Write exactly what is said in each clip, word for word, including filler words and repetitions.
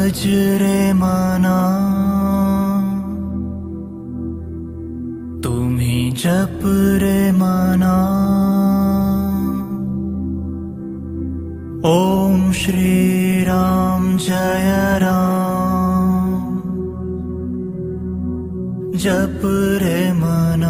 भजरे मना तुम्ही जप रे मना ओम श्री राम जय राम जप रे मना.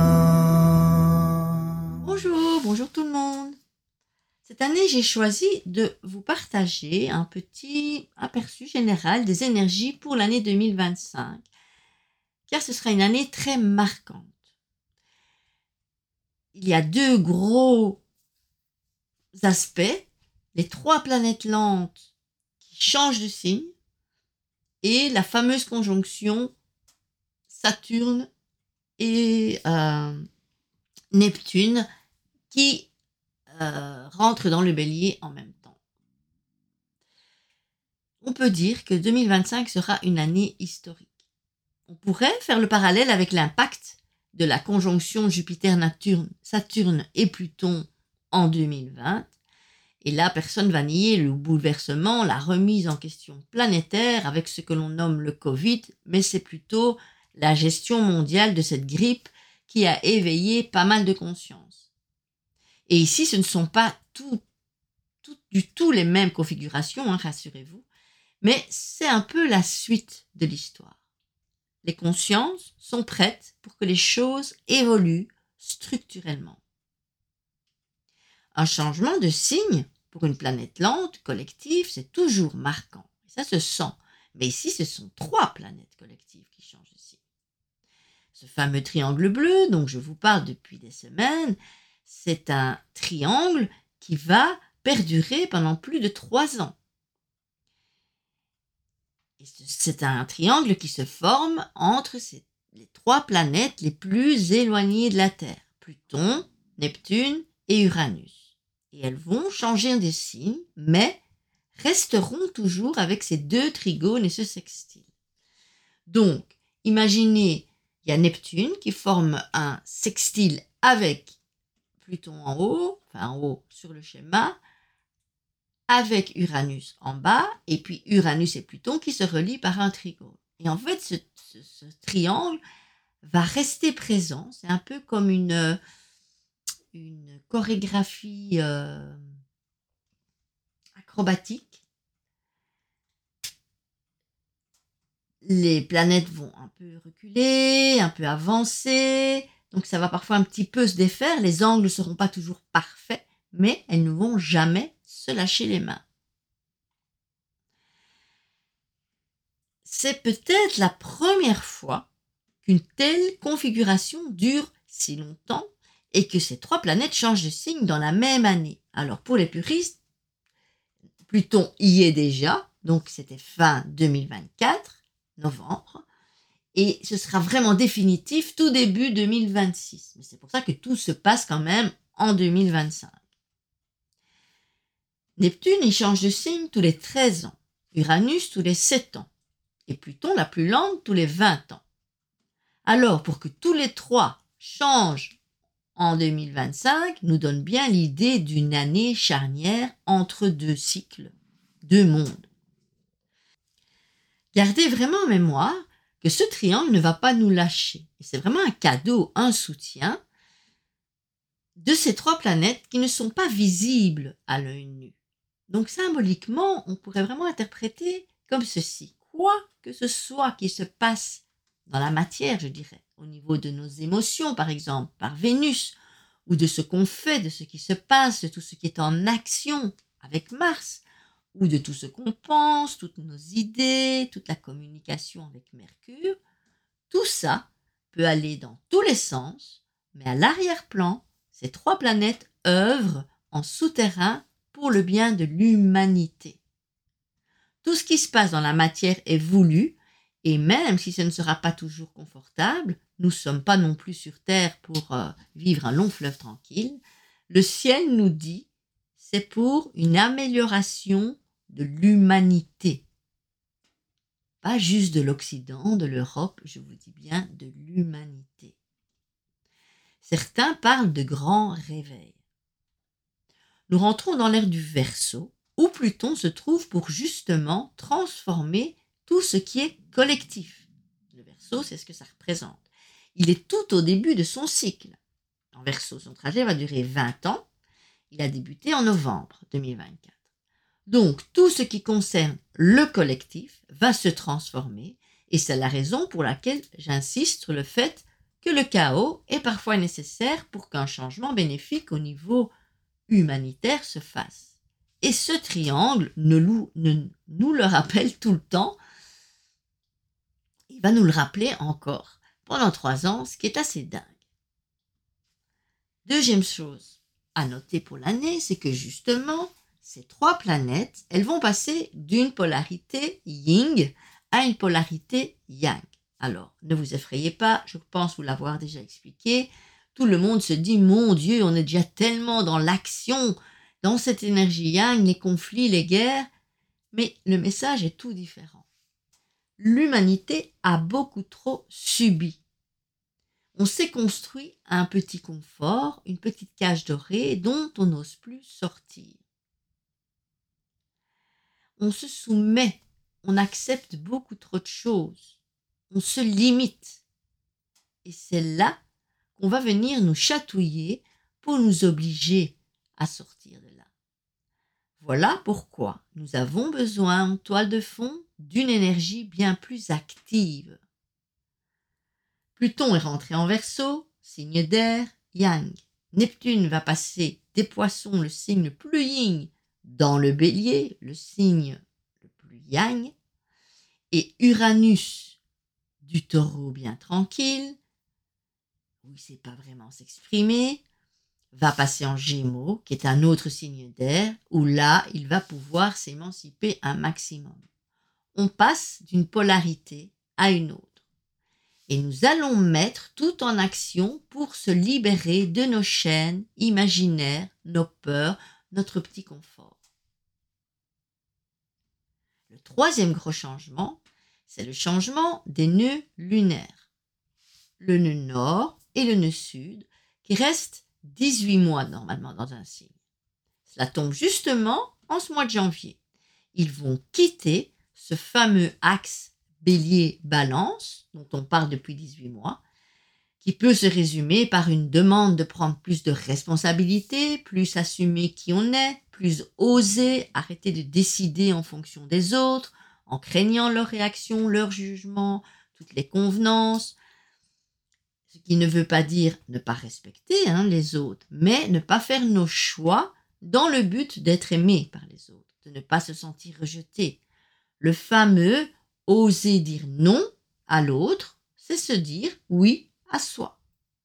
Bonjour, bonjour tout le monde. Cette année, j'ai choisi de vous partager un petit aperçu général des énergies pour l'année deux mille vingt-cinq, car ce sera une année très marquante. Il y a deux gros aspects, les trois planètes lentes qui changent de signe et la fameuse conjonction Saturne et euh, Neptune qui euh, rentrent dans le bélier en même temps. On peut dire que deux mille vingt-cinq sera une année historique. On pourrait faire le parallèle avec l'impact de la conjonction Jupiter-Saturne Saturne et Pluton en deux mille vingt. Et là, personne ne va nier le bouleversement, la remise en question planétaire avec ce que l'on nomme le Covid, mais c'est plutôt la gestion mondiale de cette grippe qui a éveillé pas mal de conscience. Et ici, ce ne sont pas tout, tout, du tout les mêmes configurations, hein, rassurez-vous, mais c'est un peu la suite de l'histoire. Les consciences sont prêtes pour que les choses évoluent structurellement. Un changement de signe pour une planète lente, collective, c'est toujours marquant. Et ça se sent. Mais ici, ce sont trois planètes collectives qui changent de signe. Ce fameux triangle bleu dont je vous parle depuis des semaines, c'est un triangle qui va perdurer pendant plus de trois ans. Et c'est un triangle qui se forme entre ces, les trois planètes les plus éloignées de la Terre, Pluton, Neptune et Uranus. Et elles vont changer de signe, mais resteront toujours avec ces deux trigones et ce sextile. Donc, imaginez, il y a Neptune qui forme un sextile avec Pluton en haut, enfin en haut sur le schéma, avec Uranus en bas, et puis Uranus et Pluton qui se relient par un trigone. Et en fait, ce, ce, ce triangle va rester présent. C'est un peu comme une, une chorégraphie euh, acrobatique. Les planètes vont un peu reculer, un peu avancer, donc ça va parfois un petit peu se défaire, les angles ne seront pas toujours parfaits, mais elles ne vont jamais se lâcher les mains. C'est peut-être la première fois qu'une telle configuration dure si longtemps et que ces trois planètes changent de signe dans la même année. Alors pour les puristes, Pluton y est déjà, donc c'était fin deux mille vingt-quatre, novembre, et ce sera vraiment définitif tout début deux mille vingt-six. Mais c'est pour ça que tout se passe quand même en deux mille vingt-cinq. Neptune, il change de signe tous les treize ans, Uranus tous les sept ans, et Pluton, la plus lente, tous les vingt ans. Alors, pour que tous les trois changent en deux mille vingt-cinq, nous donne bien l'idée d'une année charnière entre deux cycles, deux mondes. Gardez vraiment en mémoire que ce triangle ne va pas nous lâcher. Et c'est vraiment un cadeau, un soutien de ces trois planètes qui ne sont pas visibles à l'œil nu. Donc symboliquement, on pourrait vraiment interpréter comme ceci. Quoi que ce soit qui se passe dans la matière, je dirais, au niveau de nos émotions par exemple, par Vénus, ou de ce qu'on fait, de ce qui se passe, de tout ce qui est en action avec Mars, ou de tout ce qu'on pense, toutes nos idées, toute la communication avec Mercure, tout ça peut aller dans tous les sens, mais à l'arrière-plan, ces trois planètes œuvrent en souterrain pour le bien de l'humanité. Tout ce qui se passe dans la matière est voulu, et même si ce ne sera pas toujours confortable, nous ne sommes pas non plus sur Terre pour euh, vivre un long fleuve tranquille, le ciel nous dit c'est pour une amélioration de l'humanité. Pas juste de l'Occident, de l'Europe, je vous dis bien de l'humanité. Certains parlent de grand réveil. Nous rentrons dans l'ère du Verseau, où Pluton se trouve pour justement transformer tout ce qui est collectif. Le Verseau, c'est ce que ça représente. Il est tout au début de son cycle. En Verseau, son trajet va durer vingt ans. Il a débuté en novembre deux mille vingt-quatre. Donc, tout ce qui concerne le collectif va se transformer et c'est la raison pour laquelle j'insiste sur le fait que le chaos est parfois nécessaire pour qu'un changement bénéfique au niveau humanitaire se fasse. Et ce triangle ne, lou- ne nous le rappelle tout le temps. Il va nous le rappeler encore pendant trois ans, ce qui est assez dingue. Deuxième chose à noter pour l'année, c'est que justement, ces trois planètes, elles vont passer d'une polarité yin à une polarité yang. Alors, ne vous effrayez pas, je pense vous l'avoir déjà expliqué. Tout le monde se dit, mon Dieu, on est déjà tellement dans l'action, dans cette énergie yang, les conflits, les guerres. Mais le message est tout différent. L'humanité a beaucoup trop subi. On s'est construit un petit confort, une petite cage dorée dont on n'ose plus sortir. On se soumet, on accepte beaucoup trop de choses, on se limite. Et c'est là qu'on va venir nous chatouiller pour nous obliger à sortir de là. Voilà pourquoi nous avons besoin en toile de fond d'une énergie bien plus active. Pluton est rentré en Verseau, signe d'air, yang. Neptune va passer des Poissons, le signe le plus yin, dans le Bélier, le signe le plus yang. Et Uranus, du Taureau bien tranquille, où il ne sait pas vraiment s'exprimer, va passer en Gémeaux, qui est un autre signe d'air, où là, il va pouvoir s'émanciper un maximum. On passe d'une polarité à une autre. Et nous allons mettre tout en action pour se libérer de nos chaînes imaginaires, nos peurs, notre petit confort. Le troisième gros changement, c'est le changement des nœuds lunaires. Le nœud nord et le nœud sud, qui restent dix-huit mois normalement dans un signe. Cela tombe justement en ce mois de janvier. Ils vont quitter ce fameux axe Bélier-Balance, dont on parle depuis dix-huit mois, qui peut se résumer par une demande de prendre plus de responsabilités, plus assumer qui on est, plus oser, arrêter de décider en fonction des autres, en craignant leurs réactions, leurs jugements, toutes les convenances. Ce qui ne veut pas dire ne pas respecter hein, les autres, mais ne pas faire nos choix dans le but d'être aimé par les autres, de ne pas se sentir rejeté. Le fameux oser dire non à l'autre, c'est se dire oui à soi.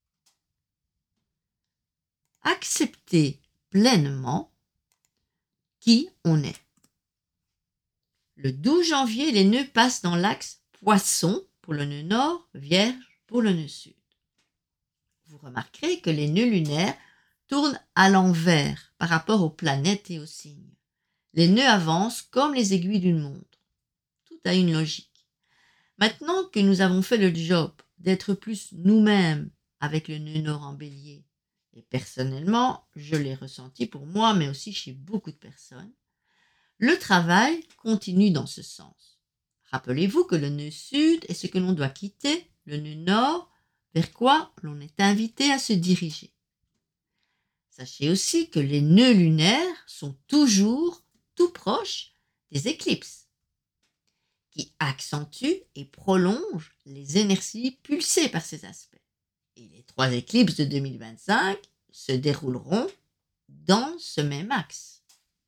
Accepter pleinement qui on est. Le douze janvier, les nœuds passent dans l'axe Poisson pour le nœud nord, Vierge pour le nœud sud. Vous remarquerez que les nœuds lunaires tournent à l'envers par rapport aux planètes et aux signes. Les nœuds avancent comme les aiguilles d'une montre. Tout a une logique. Maintenant que nous avons fait le job d'être plus nous-mêmes avec le nœud nord en Bélier, et personnellement, je l'ai ressenti pour moi, mais aussi chez beaucoup de personnes, le travail continue dans ce sens. Rappelez-vous que le nœud sud est ce que l'on doit quitter, le nœud nord, vers quoi l'on est invité à se diriger. Sachez aussi que les nœuds lunaires sont toujours tout proches des éclipses, qui accentuent et prolongent les énergies pulsées par ces aspects. Et les trois éclipses de deux mille vingt-cinq se dérouleront dans ce même axe.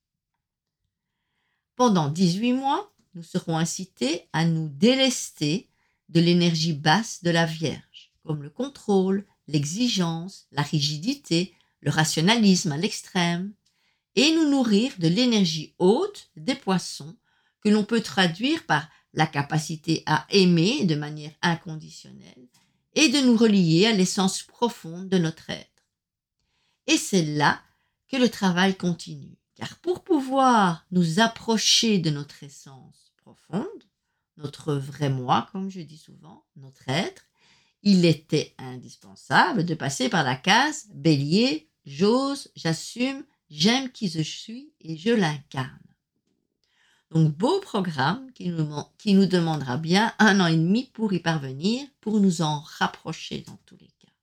Pendant dix-huit mois, nous serons incités à nous délester de l'énergie basse de la Vierge, comme le contrôle, l'exigence, la rigidité, le rationalisme à l'extrême, et nous nourrir de l'énergie haute des Poissons, que l'on peut traduire par la capacité à aimer de manière inconditionnelle et de nous relier à l'essence profonde de notre être. Et c'est là que le travail continue, car pour pouvoir nous approcher de notre essence profonde, notre vrai moi, comme je dis souvent, notre être, il était indispensable de passer par la case Bélier, j'ose, j'assume, j'aime qui je suis et je l'incarne. Donc, beau programme qui nous, qui nous demandera bien un an et demi pour y parvenir, pour nous en rapprocher dans tous les cas.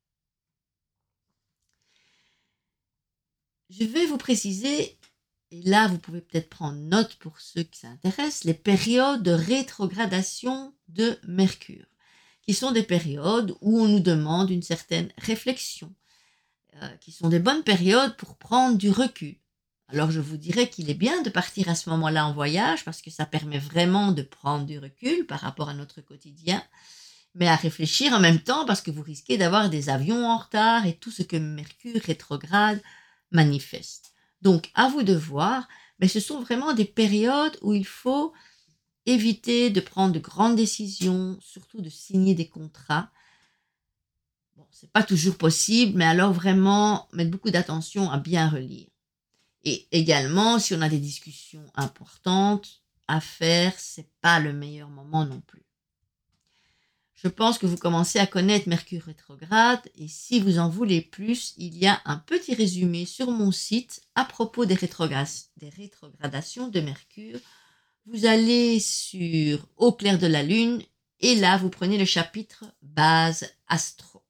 Je vais vous préciser, et là vous pouvez peut-être prendre note pour ceux qui s'intéressent, les périodes de rétrogradation de Mercure, qui sont des périodes où on nous demande une certaine réflexion, euh, qui sont des bonnes périodes pour prendre du recul. Alors je vous dirais qu'il est bien de partir à ce moment-là en voyage parce que ça permet vraiment de prendre du recul par rapport à notre quotidien, mais à réfléchir en même temps parce que vous risquez d'avoir des avions en retard et tout ce que Mercure rétrograde manifeste. Donc à vous de voir, mais ce sont vraiment des périodes où il faut éviter de prendre de grandes décisions, surtout de signer des contrats. Bon, c'est pas toujours possible, mais alors vraiment mettre beaucoup d'attention à bien relire. Et également, si on a des discussions importantes à faire, c'est pas le meilleur moment non plus. Je pense que vous commencez à connaître Mercure rétrograde et si vous en voulez plus, il y a un petit résumé sur mon site à propos des, rétrogra- des rétrogradations de Mercure. Vous allez sur Au clair de la lune et là, vous prenez le chapitre Base Astro.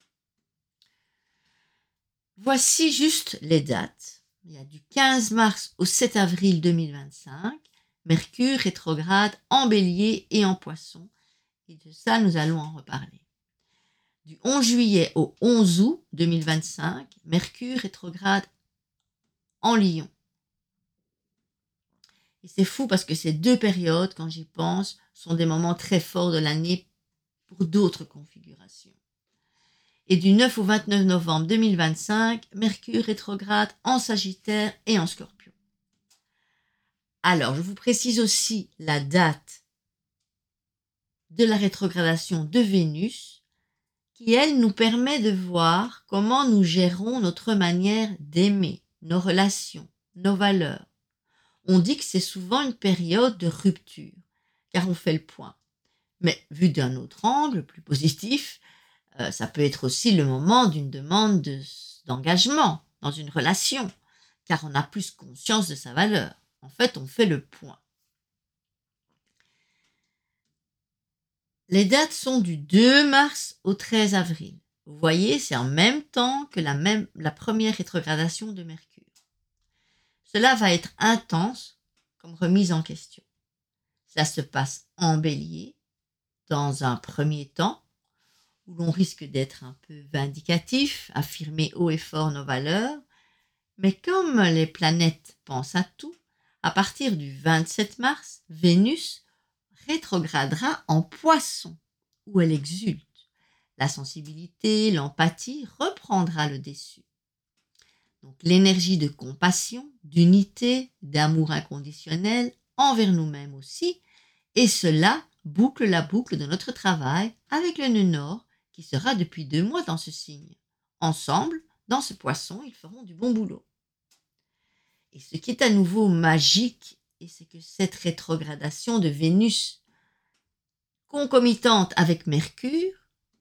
Voici juste les dates. Il y a du quinze mars au sept avril deux mille vingt-cinq, Mercure rétrograde en Bélier et en Poisson. Et de ça, nous allons en reparler. Du onze juillet au onze août deux mille vingt-cinq, Mercure rétrograde en Lion. Et c'est fou parce que ces deux périodes, quand j'y pense, sont des moments très forts de l'année pour d'autres configurations. Et du neuf au vingt-neuf novembre deux mille vingt-cinq, Mercure rétrograde en Sagittaire et en Scorpion. Alors, je vous précise aussi la date de la rétrogradation de Vénus, qui, elle, nous permet de voir comment nous gérons notre manière d'aimer, nos relations, nos valeurs. On dit que c'est souvent une période de rupture, car on fait le point. Mais vu d'un autre angle, plus positif, Euh, ça peut être aussi le moment d'une demande de, d'engagement dans une relation, car on a plus conscience de sa valeur. En fait, on fait le point. Les dates sont du deux mars au treize avril. Vous voyez, c'est en même temps que la, même, la première rétrogradation de Mercure. Cela va être intense comme remise en question. Ça se passe en Bélier, dans un premier temps, où l'on risque d'être un peu vindicatif, affirmer haut et fort nos valeurs, mais comme les planètes pensent à tout, à partir du vingt-sept mars, Vénus rétrogradera en Poisson, où elle exulte. La sensibilité, l'empathie reprendra le dessus. Donc l'énergie de compassion, d'unité, d'amour inconditionnel envers nous-mêmes aussi, et cela boucle la boucle de notre travail avec le nœud nord, qui sera depuis deux mois dans ce signe. Ensemble, dans ce Poisson, ils feront du bon boulot. Et ce qui est à nouveau magique, et c'est que cette rétrogradation de Vénus, concomitante avec Mercure,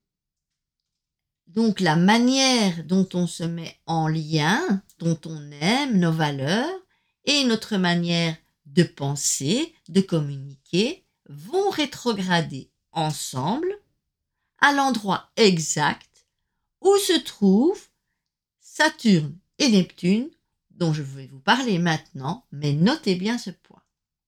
donc la manière dont on se met en lien, dont on aime nos valeurs, et notre manière de penser, de communiquer, vont rétrograder ensemble à l'endroit exact où se trouvent Saturne et Neptune, dont je vais vous parler maintenant, mais notez bien ce point.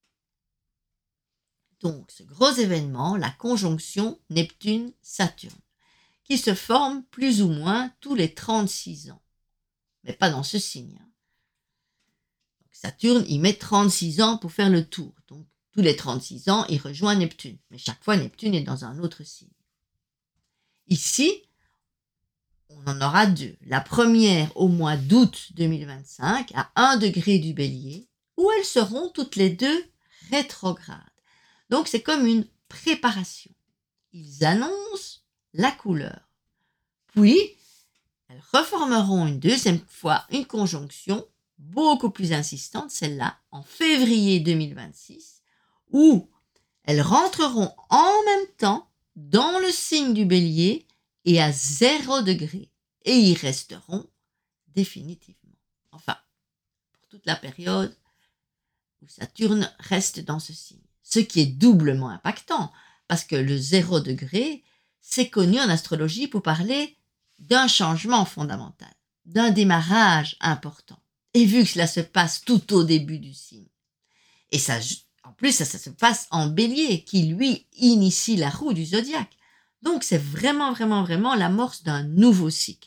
Donc, ce gros événement, la conjonction Neptune-Saturne, qui se forme plus ou moins tous les trente-six ans, mais pas dans ce signe. Donc, Saturne, il met trente-six ans pour faire le tour, donc tous les trente-six ans, il rejoint Neptune, mais chaque fois, Neptune est dans un autre signe. Ici, on en aura deux. La première au mois d'août deux mille vingt-cinq à un degré du Bélier, où elles seront toutes les deux rétrogrades. Donc c'est comme une préparation. Ils annoncent la couleur. Puis, elles reformeront une deuxième fois une conjonction beaucoup plus insistante, celle-là, en février deux mille vingt-six, où elles rentreront en même temps dans le signe du Bélier et à zéro degré. Et y resteront définitivement. Enfin, pour toute la période où Saturne reste dans ce signe. Ce qui est doublement impactant, parce que le zéro degré, c'est connu en astrologie pour parler d'un changement fondamental, d'un démarrage important. Et vu que cela se passe tout au début du signe, et ça, en plus, ça, ça se passe en Bélier, qui lui initie la roue du zodiaque. Donc c'est vraiment, vraiment, vraiment l'amorce d'un nouveau cycle.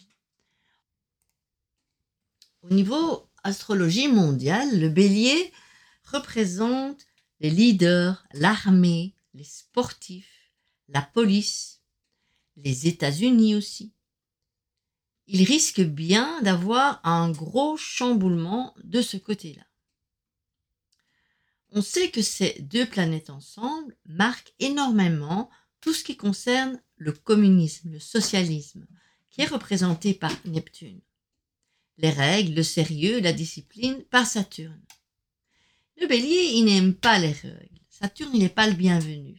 Au niveau astrologie mondiale, le Bélier représente les leaders, l'armée, les sportifs, la police, les États-Unis aussi. Il risque bien d'avoir un gros chamboulement de ce côté-là. On sait que ces deux planètes ensemble marquent énormément tout ce qui concerne le communisme, le socialisme, qui est représenté par Neptune. Les règles, le sérieux, la discipline par Saturne. Le Bélier, il n'aime pas les règles. Saturne, il n'est pas le bienvenu.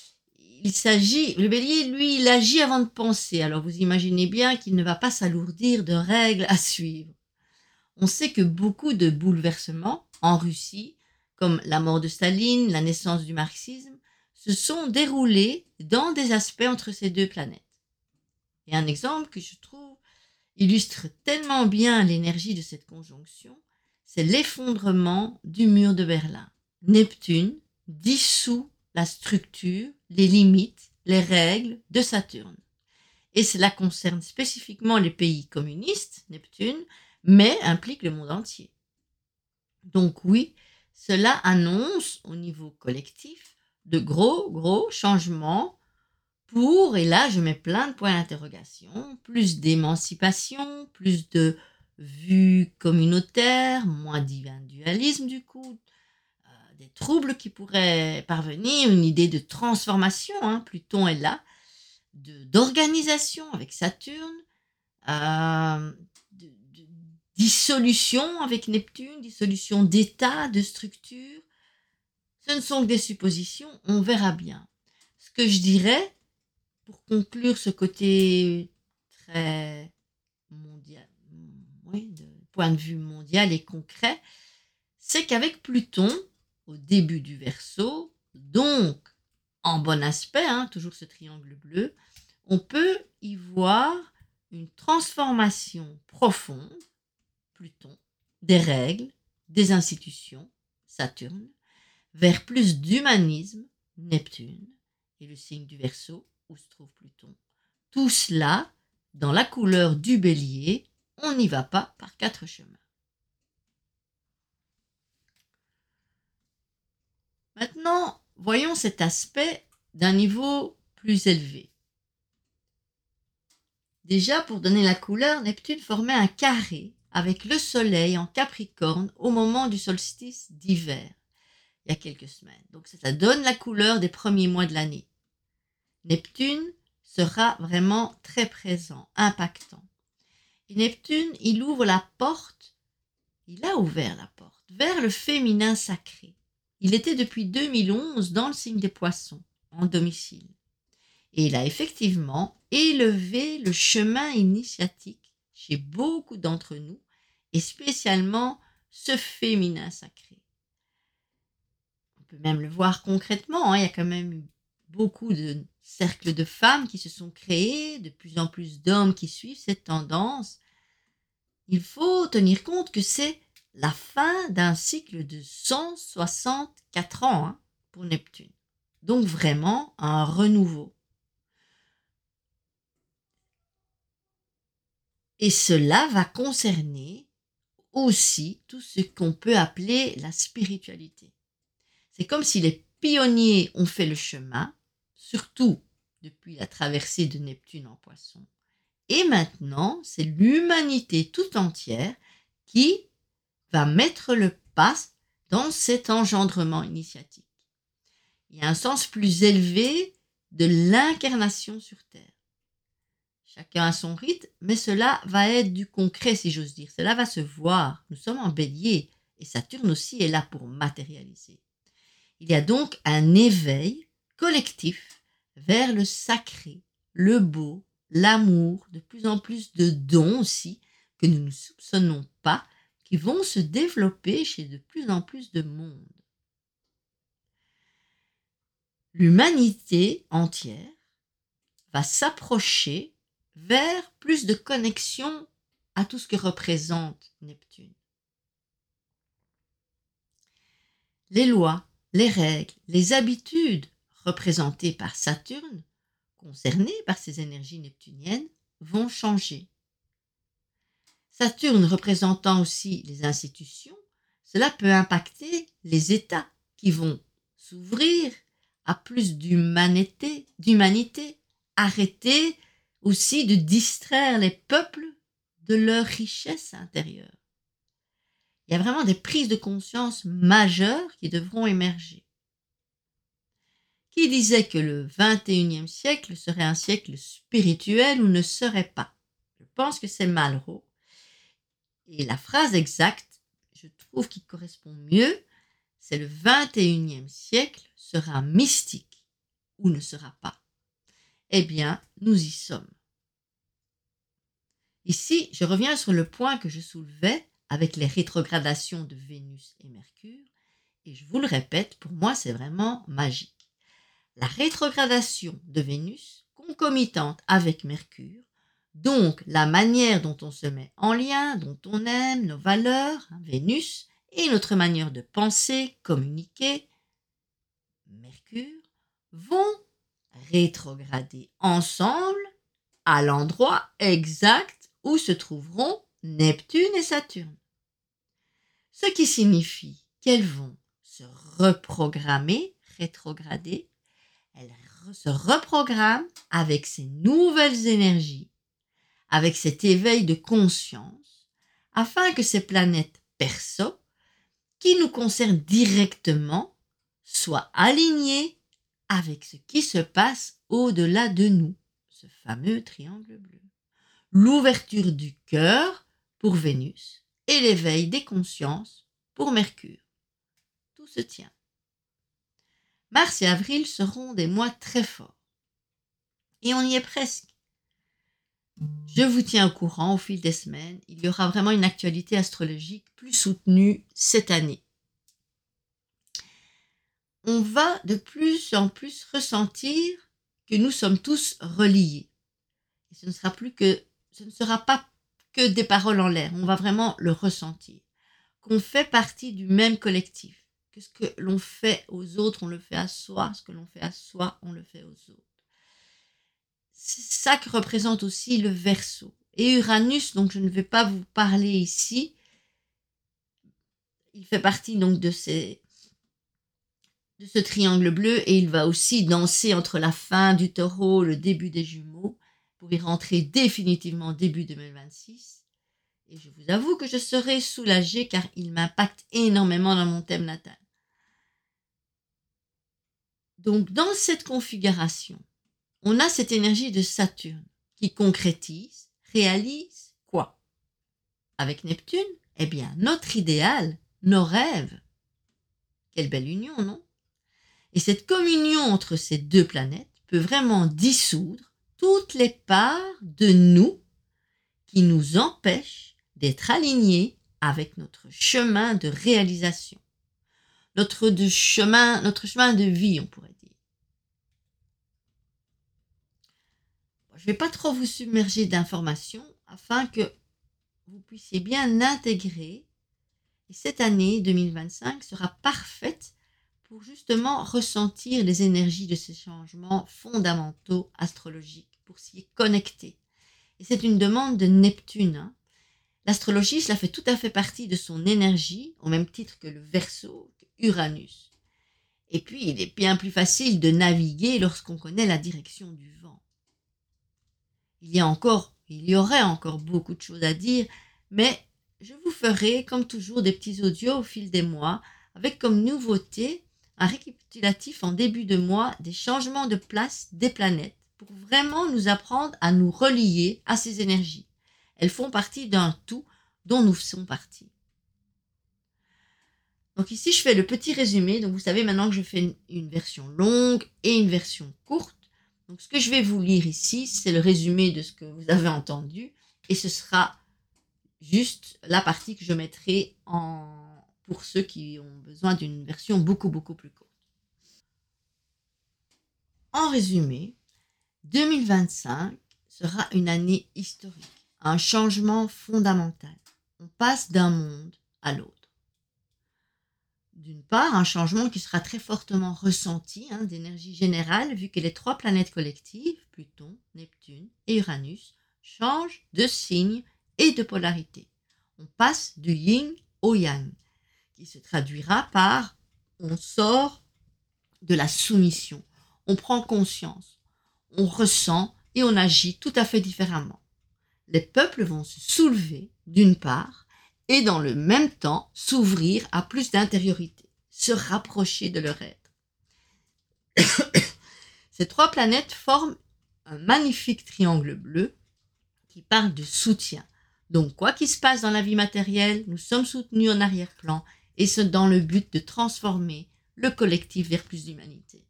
Il s'agit, le Bélier, lui, il agit avant de penser. Alors vous imaginez bien qu'il ne va pas s'alourdir de règles à suivre. On sait que beaucoup de bouleversements en Russie, comme la mort de Staline, la naissance du marxisme, se sont déroulés dans des aspects entre ces deux planètes. Et un exemple que je trouve illustre tellement bien l'énergie de cette conjonction, c'est l'effondrement du mur de Berlin. Neptune dissout la structure, les limites, les règles de Saturne. Et cela concerne spécifiquement les pays communistes, Neptune, mais implique le monde entier. Donc oui, cela annonce au niveau collectif de gros, gros changements pour, et là je mets plein de points d'interrogation, plus d'émancipation, plus de vues communautaires, moins d'individualisme du coup, euh, des troubles qui pourraient parvenir, une idée de transformation, hein, Pluton est là, de, d'organisation avec Saturne, euh, de, de dissolution avec Neptune, dissolution d'état, de structure. Ce ne sont que des suppositions, on verra bien. Ce que je dirais, pour conclure ce côté très mondial, oui, de point de vue mondial et concret, c'est qu'avec Pluton, au début du Verseau, donc en bon aspect, hein, toujours ce triangle bleu, on peut y voir une transformation profonde, Pluton, des règles, des institutions, Saturne, vers plus d'humanisme, Neptune, et le signe du Verseau, où se trouve Pluton. Tout cela, dans la couleur du Bélier, on n'y va pas par quatre chemins. Maintenant, voyons cet aspect d'un niveau plus élevé. Déjà, pour donner la couleur, Neptune formait un carré avec le Soleil en Capricorne au moment du solstice d'hiver, il y a quelques semaines. Donc ça donne la couleur des premiers mois de l'année. Neptune sera vraiment très présent, impactant. Et Neptune, il ouvre la porte, il a ouvert la porte vers le féminin sacré. Il était depuis deux mille onze dans le signe des Poissons, en domicile. Et il a effectivement élevé le chemin initiatique chez beaucoup d'entre nous, et spécialement ce féminin sacré. On peut même le voir concrètement, hein, il y a quand même eu beaucoup de cercles de femmes qui se sont créés, de plus en plus d'hommes qui suivent cette tendance. Il faut tenir compte que c'est la fin d'un cycle de cent soixante-quatre ans, hein, pour Neptune. Donc vraiment un renouveau. Et cela va concerner aussi tout ce qu'on peut appeler la spiritualité. C'est comme si les pionniers ont fait le chemin, surtout depuis la traversée de Neptune en Poisson. Et maintenant, c'est l'humanité tout entière qui va mettre le pas dans cet engendrement initiatique. Il y a un sens plus élevé de l'incarnation sur Terre. Chacun a son rite, mais cela va être du concret, si j'ose dire. Cela va se voir. Nous sommes en Bélier et Saturne aussi est là pour matérialiser. Il y a donc un éveil collectif vers le sacré, le beau, l'amour, de plus en plus de dons aussi, que nous ne soupçonnons pas, qui vont se développer chez de plus en plus de monde. l'humanité entière va s'approcher vers plus de connexion à tout ce que représente Neptune. Les lois, les règles, les habitudes représentées par Saturne, concernées par ces énergies neptuniennes, vont changer. Saturne représentant aussi les institutions, cela peut impacter les États qui vont s'ouvrir à plus d'humanité, d'humanité, arrêter aussi de distraire les peuples de leur richesse intérieure. Il y a vraiment des prises de conscience majeures qui devront émerger. Qui disait que le vingt et unième siècle serait un siècle spirituel ou ne serait pas? Je pense que c'est Malraux. Et la phrase exacte, je trouve qui correspond mieux, c'est le vingt et unième siècle sera mystique ou ne sera pas. Eh bien, nous y sommes. Ici, je reviens sur le point que je soulevais avec les rétrogradations de Vénus et Mercure, et je vous le répète, pour moi, c'est vraiment magique. La rétrogradation de Vénus, concomitante avec Mercure, donc la manière dont on se met en lien, dont on aime, nos valeurs, hein, Vénus, et notre manière de penser, communiquer, Mercure, vont rétrograder ensemble à l'endroit exact où se trouveront Neptune et Saturne. Ce qui signifie qu'elles vont se reprogrammer, rétrograder, elles se reprogramment avec ces nouvelles énergies, avec cet éveil de conscience, afin que ces planètes perso, qui nous concernent directement, soient alignées avec ce qui se passe au-delà de nous, ce fameux triangle bleu. L'ouverture du cœur pour Vénus et l'éveil des consciences pour Mercure. Tout se tient. Mars et avril seront des mois très forts. Et on y est presque. Je vous tiens au courant au fil des semaines. Il y aura vraiment une actualité astrologique plus soutenue cette année. On va de plus en plus ressentir que nous sommes tous reliés. Et ce ne sera plus que, ce ne sera pas que des paroles en l'air. On va vraiment le ressentir. Qu'on fait partie du même collectif. Que ce que l'on fait aux autres, on le fait à soi. Ce que l'on fait à soi, on le fait aux autres. C'est ça que représente aussi le Verseau. Et Uranus, donc je ne vais pas vous parler ici. Il fait partie donc de, ces, de ce triangle bleu et il va aussi danser entre la fin du Taureau, le début des Jumeaux, pour y rentrer définitivement début deux mille vingt-six. Et je vous avoue que je serai soulagée car il m'impacte énormément dans mon thème natal. Donc dans cette configuration, on a cette énergie de Saturne qui concrétise, réalise quoi? Avec Neptune, eh bien notre idéal, nos rêves. Quelle belle union, non? Et cette communion entre ces deux planètes peut vraiment dissoudre toutes les parts de nous qui nous empêchent d'être alignés avec notre chemin de réalisation, notre, de chemin, notre chemin de vie, on pourrait dire. Je ne vais pas trop vous submerger d'informations afin que vous puissiez bien intégrer. Et cette année deux mille vingt-cinq sera parfaite pour justement ressentir les énergies de ces changements fondamentaux astrologiques, pour s'y connecter. Et c'est une demande de Neptune. Hein. L'astrologie, cela fait tout à fait partie de son énergie, au même titre que le Verseau, que Uranus. Et puis, il est bien plus facile de naviguer lorsqu'on connaît la direction du vent. Il y a encore, il y aurait encore beaucoup de choses à dire, mais je vous ferai, comme toujours, des petits audios au fil des mois, avec comme nouveauté un récapitulatif en début de mois des changements de place des planètes, pour vraiment nous apprendre à nous relier à ces énergies. Elles font partie d'un tout dont nous sommes partis. Donc ici, je fais le petit résumé. Donc vous savez maintenant que je fais une, une version longue et une version courte. Donc ce que je vais vous lire ici, c'est le résumé de ce que vous avez entendu. Et ce sera juste la partie que je mettrai en, pour ceux qui ont besoin d'une version beaucoup, beaucoup plus courte. En résumé, deux mille vingt-cinq sera une année historique, un changement fondamental. On passe d'un monde à l'autre. D'une part, un changement qui sera très fortement ressenti hein, d'énergie générale, vu que les trois planètes collectives, Pluton, Neptune et Uranus, changent de signe et de polarité. On passe du yin au yang, qui se traduira par on sort de la soumission, on prend conscience, on ressent et on agit tout à fait différemment. Les peuples vont se soulever, d'une part, et dans le même temps s'ouvrir à plus d'intériorité, se rapprocher de leur être. Ces trois planètes forment un magnifique triangle bleu qui parle de soutien. Donc, quoi qu'il se passe dans la vie matérielle, nous sommes soutenus en arrière-plan et c'est dans le but de transformer le collectif vers plus d'humanité.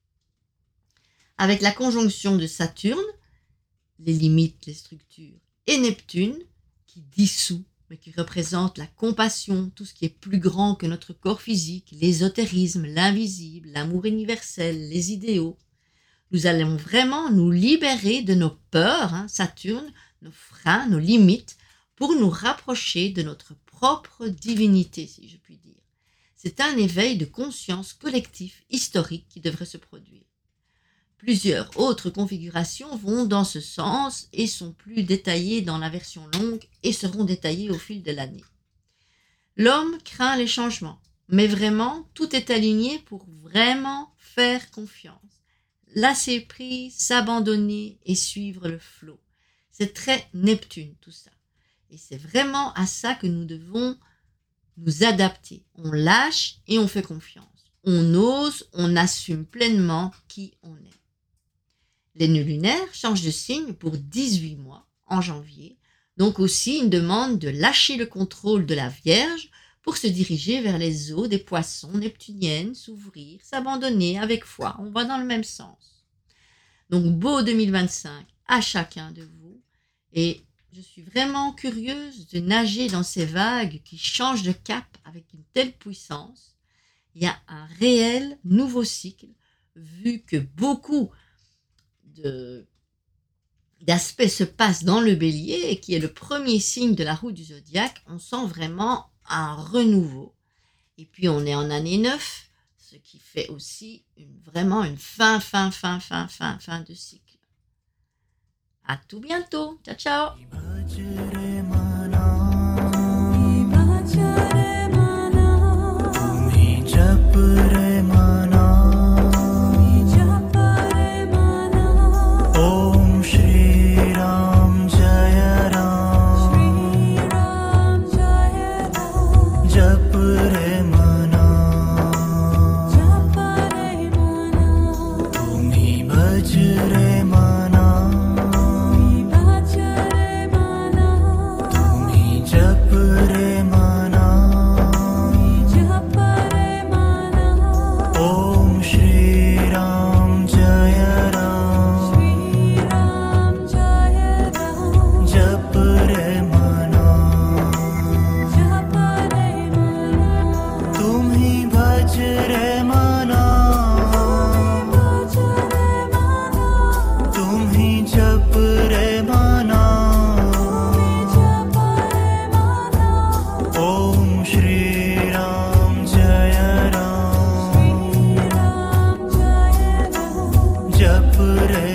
Avec la conjonction de Saturne, les limites, les structures, et Neptune, qui dissout, mais qui représente la compassion, tout ce qui est plus grand que notre corps physique, l'ésotérisme, l'invisible, l'amour universel, les idéaux. Nous allons vraiment nous libérer de nos peurs, hein, Saturne, nos freins, nos limites, pour nous rapprocher de notre propre divinité, si je puis dire. C'est un éveil de conscience collectif historique qui devrait se produire. Plusieurs autres configurations vont dans ce sens et sont plus détaillées dans la version longue et seront détaillées au fil de l'année. L'homme craint les changements, mais vraiment, tout est aligné pour vraiment faire confiance. Lâcher prise, s'abandonner et suivre le flot. C'est très Neptune tout ça. Et c'est vraiment à ça que nous devons nous adapter. On lâche et on fait confiance. On ose, on assume pleinement qui on est. Les nœuds lunaires changent de signe pour dix-huit mois en janvier, donc aussi une demande de lâcher le contrôle de la Vierge pour se diriger vers les eaux des poissons neptuniennes, s'ouvrir, s'abandonner avec foi. On va dans le même sens. Donc beau deux mille vingt-cinq à chacun de vous et je suis vraiment curieuse de nager dans ces vagues qui changent de cap avec une telle puissance. Il y a un réel nouveau cycle vu que beaucoup De, d'aspects se passent dans le bélier, qui est le premier signe de la roue du zodiaque, on sent vraiment un renouveau. Et puis on est en année neuf, ce qui fait aussi une, vraiment une fin, fin, fin, fin, fin, fin de cycle. À tout bientôt. Ciao, ciao. जप रे